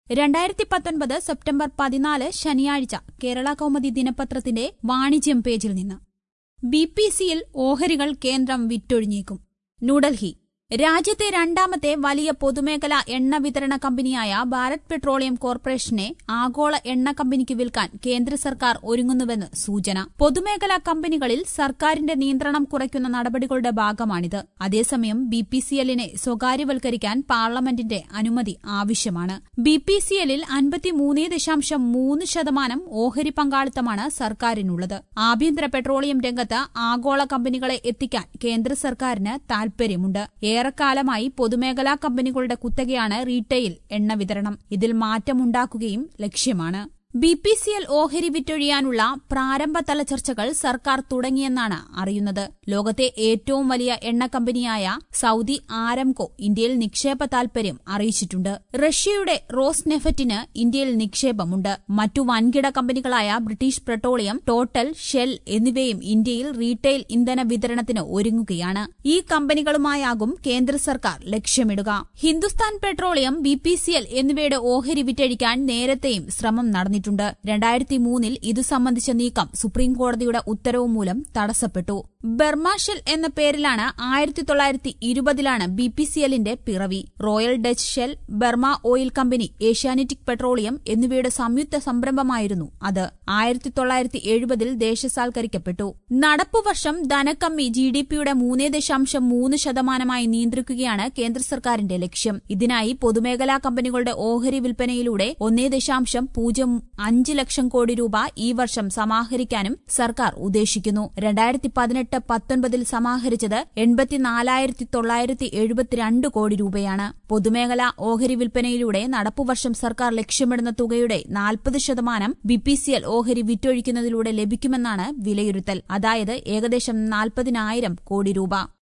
2019 September 14 ശനിയാഴ്ച കേരള കൗമുദി ദിനപത്രത്തിന്റെ വാണിജ്യം പേജിൽ നിന്ന് BPCL ഓഹരികൾ കേന്ദ്രം വിറ്റൊഴിഞ്ഞേക്കും. ന്യൂഡൽഹി രാജ്യത്തെ രണ്ടാമത്തെ വലിയ പൊതുമേഖലാ എണ്ണ വിതരണ കമ്പനിയായ ഭാരത് പെട്രോളിയം കോർപ്പറേഷനെ ആഗോള എണ്ണ കമ്പനിക്ക് വിൽക്കാൻ കേന്ദ്ര സർക്കാർ ഒരുങ്ങുന്നുവെന്ന് സൂചന. പൊതുമേഖലാ കമ്പനികളിൽ സർക്കാരിന്റെ നിയന്ത്രണം കുറയ്ക്കുന്ന നടപടികളുടെ ഭാഗമാണിത്. അതേസമയം BPCLനെ സ്വകാര്യവൽക്കരിക്കാൻ പാർലമെന്റിന്റെ അനുമതി ആവശ്യമാണ്. BPCLൽ 53.3% ഓഹരി പങ്കാളിത്തമാണ് സർക്കാരിനുള്ളത്. ആഭ്യന്തര പെട്രോളിയം രംഗത്ത് ആഗോള കമ്പനികളെ എത്തിക്കാൻ കേന്ദ്ര സർക്കാരിന് താൽപര്യമുണ്ട്. ഏറെക്കാലമായി പൊതുമേഖലാ കമ്പനികളുടെ കുത്തകയാണ് റീറ്റെയിൽ എണ്ണ വിതരണം. ഇതിൽ മാറ്റമുണ്ടാക്കുകയും ലക്ഷ്യമാണ്. BPCL ഓഹരി വിറ്റൊഴിയാനുള്ള പ്രാരംഭതല ചർച്ചകൾ സർക്കാർ തുടങ്ങിയെന്നാണ് അറിയുന്നത്. ലോകത്തെ ഏറ്റവും വലിയ എണ്ണ കമ്പനിയായ സൌദി ആരംകോ ഇന്ത്യയിൽ നിക്ഷേപ താൽപര്യം അറിയിച്ചിട്ടുണ്ട്. റഷ്യയുടെ റോസ്നെഫറ്റിന് ഇന്ത്യയിൽ നിക്ഷേപമുണ്ട്. മറ്റു വൻകിട കമ്പനികളായ ബ്രിട്ടീഷ് പെട്രോളിയം, ടോട്ടൽ, ഷെൽ എന്നിവയും ഇന്ത്യയിൽ റീറ്റെയിൽ ഇന്ധന വിതരണത്തിന് ഒരുങ്ങുകയാണ്. ഈ കമ്പനികളുമായാകും കേന്ദ്ര സർക്കാർ ലക്ഷ്യമിടുക. ഹിന്ദുസ്ഥാൻ പെട്രോളിയം, BPCL എന്നിവയുടെ ഓഹരി വിറ്റഴിക്കാൻ നേരത്തെയും ശ്രമം നടന്നിട്ടുണ്ട്. 2003 ഇതു സംബന്ധിച്ച നീക്കം സുപ്രീംകോടതിയുടെ ഉത്തരവ് മൂലം തടസ്സപ്പെട്ടു. ബർമ ഷെൽ എന്ന പേരിലാണ് 1920 BPCLന്റെ പിറവി. Royal Dutch Shell, Burma Oil Company, Asiatic Petroleum എന്നിവയുടെ സംയുക്ത സംരംഭമായിരുന്നു അത്. 1970 ദേശസാൽക്കരിക്കപ്പെട്ടു. നടപ്പുവർഷം ധനക്കമ്മി GDPയുടെ 3.3% നിയന്ത്രിക്കുകയാണ് കേന്ദ്ര സർക്കാരിന്റെ ലക്ഷ്യം. ഇതിനായി പൊതുമേഖലാ കമ്പനികളുടെ ഓഹരി വിൽപ്പനയിലൂടെ 1.05 ലക്ഷം കോടി രൂപ ഈ വർഷം സമാഹരിക്കാനും സർക്കാർ ഉദ്ദേശിക്കുന്നു. 2018-19 സമാഹരിച്ചത് 84,972 കോടി രൂപയാണ്. പൊതുമേഖലാ ഓഹരി വിൽപ്പനയിലൂടെ നടപ്പുവർഷം സർക്കാർ ലക്ഷ്യമിടുന്ന തുകയുടെ 40% BPCL ഓഹരി വിറ്റൊഴിക്കുന്നതിലൂടെ ലഭിക്കുമെന്നാണ് വിലയിരുത്തൽ. അതായത് ഏകദേശം 40,000 കോടി രൂപ.